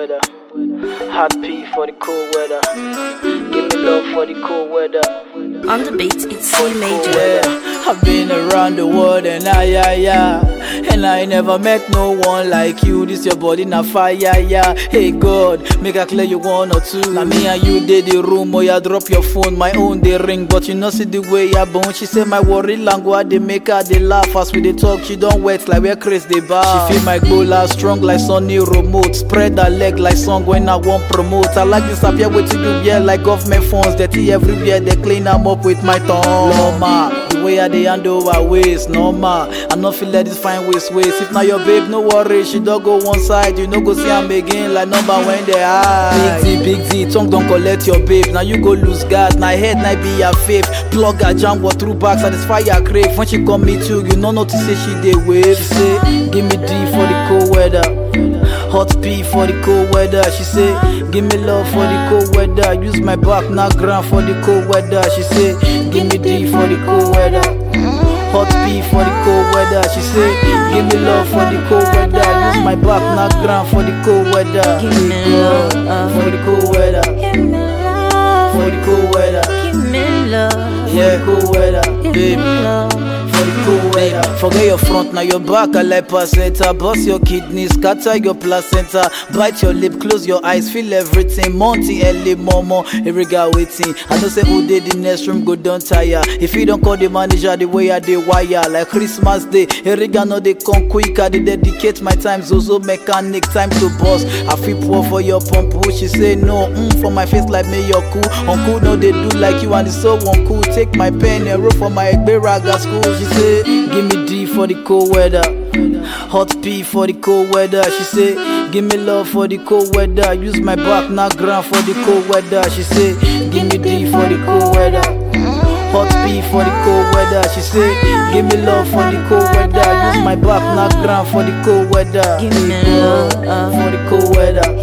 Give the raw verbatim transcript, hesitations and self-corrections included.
weather. Hot P for the cold weather. Give me love for the cold weather. On the beat, it's C major. Yeah, I've been around the world and I, yeah, yeah. And I never met no one like you. This your body na fire, yeah. Hey God, make I clear you one or two. Now me and you did the room, or ya drop your phone. My own they ring, but you know see the way ya bone. She say my worry language they make her they laugh as we they talk. She don't wet like where Chris they bar. She feel my goal strong like Sonny remote. Spread her leg like song when I want promote. I like this up here with you yeah like government phones. Dirty everywhere they clean them up with my tongue. Normal, the way I they handle our waist. Normal, I not feel let this fine waist waist. If not your babe, no worry, she don't go one side. You know go see I'm again like number when they high. Big D, big D, tongue don't collect your babe. Now you go lose guard, now head now be your faith. Plug her jam what through back, satisfy her crave. When she come meet you, you know not to say she dey wave. She say, give me D for the cold weather. Hot P for the cold weather. She say, give me love for the cold weather. Use my back, not ground for the cold weather. She say, give me D for the cold weather. Hot P for the cold weather. She say, give me love for the cold weather. Use my back, not ground for the cold weather. Give me love for the cold weather. Give me love For the cold weather. Give me love Yeah, cold weather, Give baby. me love For the cold weather. Forget your front, now your back, I like placenta. Bust your kidneys, scatter your placenta. Bite your lip, close your eyes, feel everything. Monty, early, momo, irriga waiting. I know say who did the next room, go down tire. If you don't call the manager the way I dey wire. Like Christmas Day, irriga no they come quick. I dey dedicate my time, Zozo mechanic, time to boss. I feel poor for your pump, she say no, mm, for my face like me, you're cool. Uncle no they do like you and it's so uncool. Take my pen and roll for my Egberaga school. She say, give me D for the cold weather. Hot P for the cold weather. She say, give me love for the cold weather. Use my back, not ground for the cold weather. She say, give me D for the cold weather. Hot P for the cold weather. She say, give me love for the cold weather. Use my back, not ground for the cold weather. Give me love for the cold weather.